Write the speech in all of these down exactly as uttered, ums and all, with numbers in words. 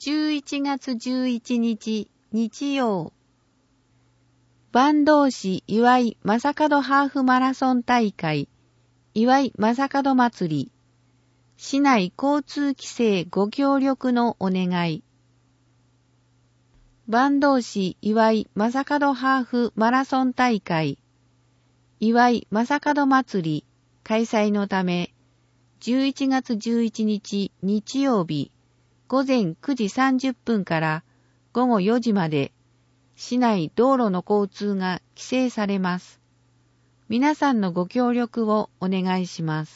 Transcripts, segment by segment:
じゅういちがつじゅういちにち日曜、坂東市岩井正門ハーフマラソン大会岩井正門祭り、市内交通規制ご協力のお願い。坂東市岩井正門ハーフマラソン大会岩井正門祭り開催のため、じゅういちがつじゅういちにち日曜日ごぜんくじさんじゅっぷんからごごよじまで、市内道路の交通が規制されます。皆さんのご協力をお願いします。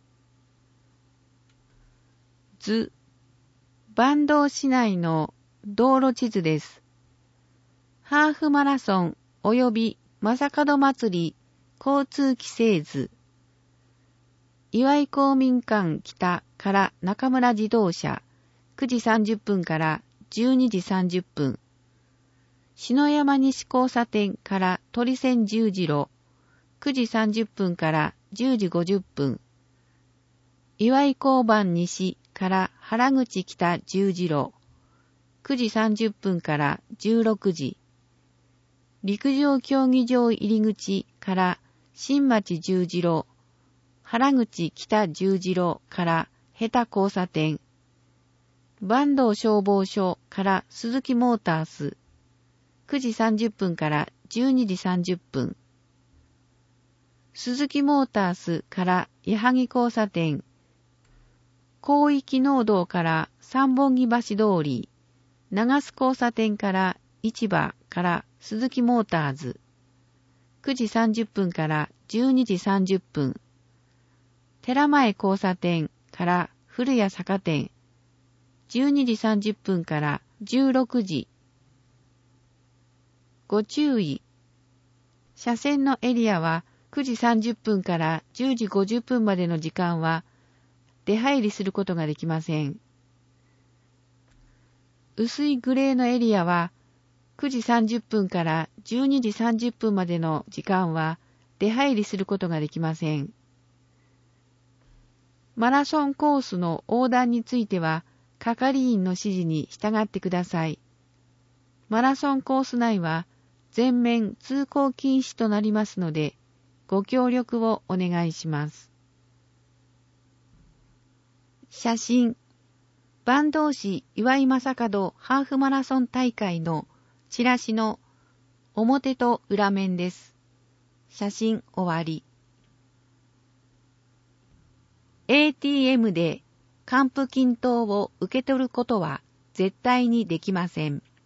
図、坂東市内の道路地図です。ハーフマラソン及び正門祭り交通規制図。岩井公民館北から中村自動車くじさんじゅっぷんからじゅうにじさんじゅっぷん。篠山西交差点から鳥線十字路くじさんじゅっぷんからじゅうじごじゅっぷん。岩井交番西から原口北十字路くじさんじゅっぷんからじゅうろくじ。陸上競技場入り口から新町十字路原口北十字路から下田交差点。坂東消防署から鈴木モータースくじさんじゅっぷんからじゅうにじさんじゅっぷん。鈴木モータースから矢作交差点。広域農道から三本木橋通り。長須交差点から市場から鈴木モーターズ。くじさんじゅっぷんからじゅうにじさんじゅっぷん。寺前交差点から古谷坂店。じゅうにじさんじゅっぷんからじゅうろくじ。ご注意。車線のエリアはくじさんじゅっぷんからじゅうじごじゅっぷんまでの時間は出入りすることができません。薄いグレーのエリアはくじさんじゅっぷんからじゅうにじさんじゅっぷんまでの時間は出入りすることができません。マラソンコースの横断については係員の指示に従ってください。マラソンコース内は全面通行禁止となりますので、ご協力をお願いします。写真、坂東市岩井正門ハーフマラソン大会のチラシの表と裏面です。写真終わり。エーティーエム で還付金等を受け取ることは絶対にできません。